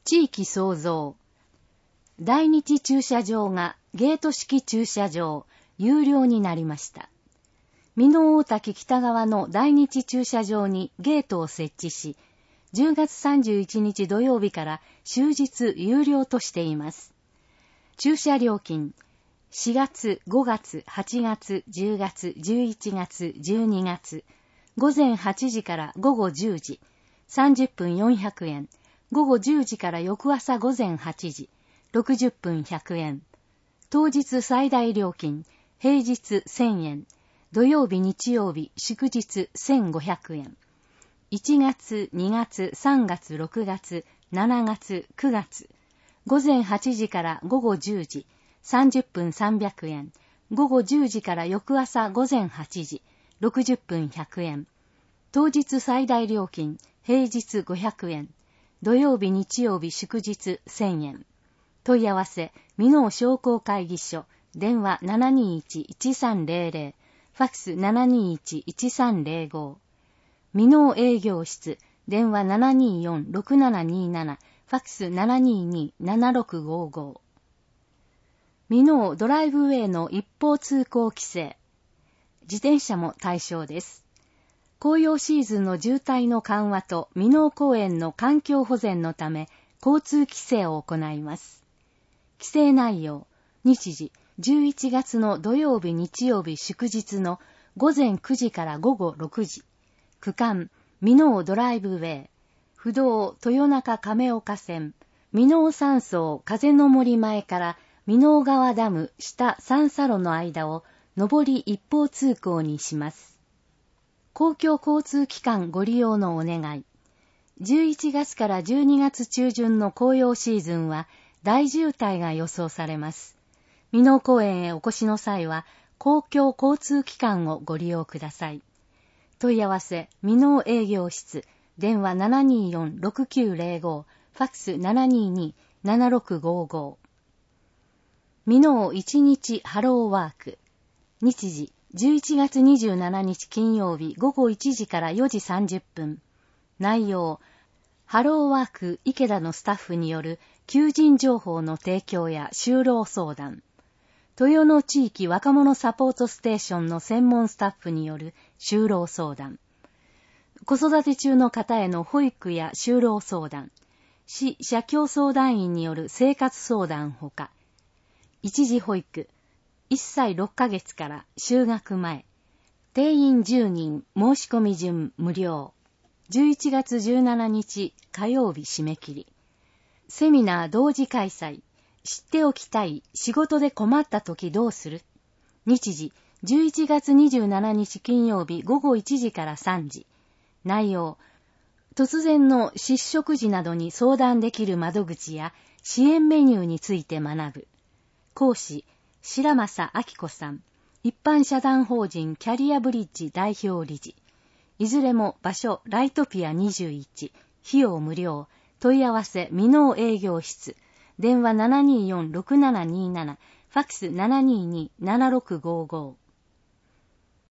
地域創造。大日駐車場がゲート式駐車場、有料になりました。美濃大滝北側の大日駐車場にゲートを設置し、10月31日土曜日から終日有料としています。駐車料金、4月、5月、8月、10月、11月、12月、午前8時から午後10時、30分400円、午後10時から翌朝午前8時、60分100円。当日最大料金、平日1000円。土曜日日曜日祝日1500円。1月、2月、3月、6月、7月、9月。午前8時から午後10時、30分300円。午後10時から翌朝午前8時、60分100円。当日最大料金、平日500円。土曜日日曜日祝日1000円。問い合わせ、美濃商工会議所、電話 721-1300、ファックス 721-1305。美濃営業室、電話 724-6727、ファックス 722-7655。美濃ドライブウェイの一方通行規制。自転車も対象です。紅葉シーズンの渋滞の緩和と美濃公園の環境保全のため交通規制を行います。規制内容、日時、11月の土曜日日曜日祝日の午前9時から午後6時。区間、美濃ドライブウェイ。不動豊中亀岡線。美濃山荘風の森前から美濃川ダム下三差路の間を上り一方通行にします。公共交通機関ご利用のお願い。11月から12月中旬の紅葉シーズンは大渋滞が予想されます。美濃公園へお越しの際は公共交通機関をご利用ください。問い合わせ、美濃営業室、電話 724-6905、ファックス 722-7655。美濃1日ハローワーク。日時、11月27日金曜日午後1時から4時30分。内容、ハローワーク池田のスタッフによる求人情報の提供や就労相談。豊野地域若者サポートステーションの専門スタッフによる就労相談。子育て中の方への保育や就労相談。市社協相談員による生活相談ほか。一時保育。1歳6ヶ月から就学前。定員10人申し込み順無料。11月17日火曜日締め切り。セミナー同時開催。知っておきたい仕事で困った時どうする？日時11月27日金曜日午後1時から3時。内容、突然の失職時などに相談できる窓口や支援メニューについて学ぶ。講師、白正明子さん。一般社団法人キャリアブリッジ代表理事。いずれも場所ライトピア21。費用無料。問い合わせ美濃営業室。電話 724-6727。ファックス 722-7655。